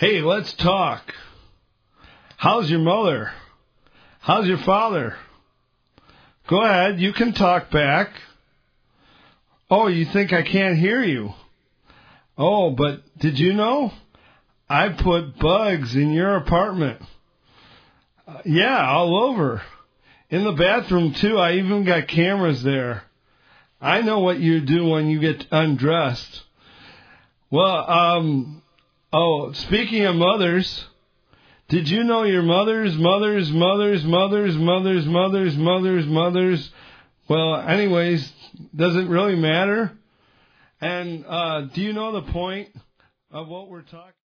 Hey, let's talk. How's your mother? How's your father? Go ahead, you can talk back. Oh, you think I can't hear you? Oh, but did you know? I put bugs in your apartment. Yeah, all over. In the bathroom, too. I even got cameras there. I know what you do when you get undressed. Well, speaking of mothers, did you know your mothers? Well, anyways, doesn't really matter. And do you know the point of what we're talking